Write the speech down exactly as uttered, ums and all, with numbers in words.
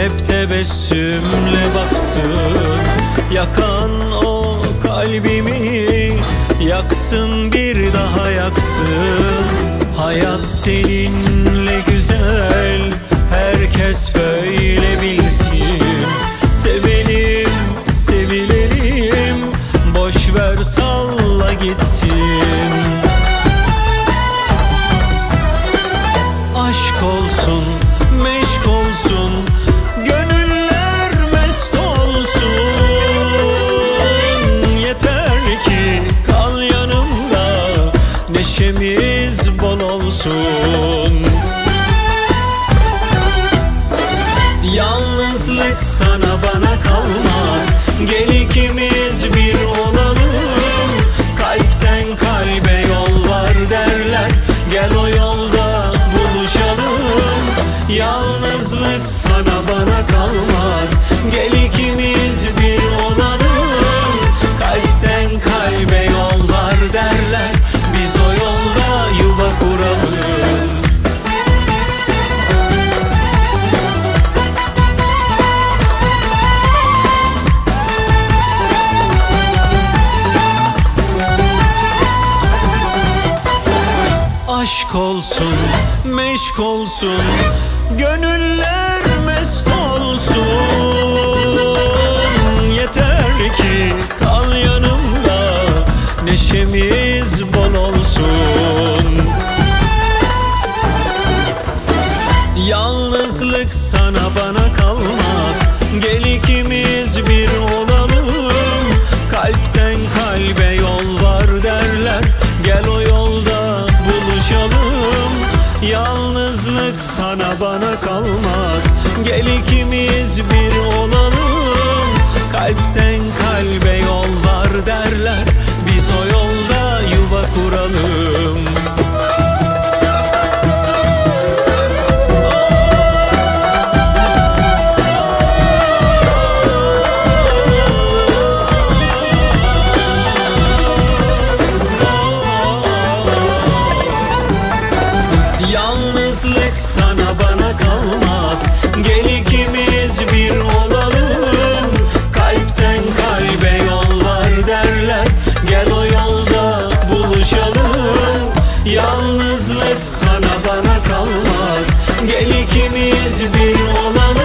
hep tebessümle baksın. Yakan o kalbimi yaksın, bir daha yaksın. Hayat seninle güzel, herkes böyle bilsin. Sevelim, sevilelim, boş ver salla gitsin. Aşk olsun, meşk olsun, gönüller mest olsun. Yeter ki kal yanımda, neşemiz bol olsun. Yalnızlık sana bana kalmaz, gel ikimiz bir olalım. Kalpten kalbe yol var derler, gel o yolda buluşalım. Yalnızlık sana bana kalmaz, gel ikimiz bir olalım. Kalpten kalbe yol var derler, biz o yolda yuva kuralım. Aşk olsun, meşk olsun, gönüller mest olsun. Yeter ki kal yanımda, neşemiz bol olsun. Yalnızlık sana bana kalmaz, gel ikimiz bir olalım. Kalpten kalbe yol var derler, gel o yolda buluşalım. Yalnızlık sana bana kalmaz, gel ikimiz bir olalım. Kalpten kalbe yol var derler, biz o yolda yuva kuralım. Yalnızlık sana bana kalmaz, gel ikimiz bir olalım. Kalpten kalbe yol var derler, gel o yolda buluşalım. Yalnızlık sana bana kalmaz, gel ikimiz bir olalım.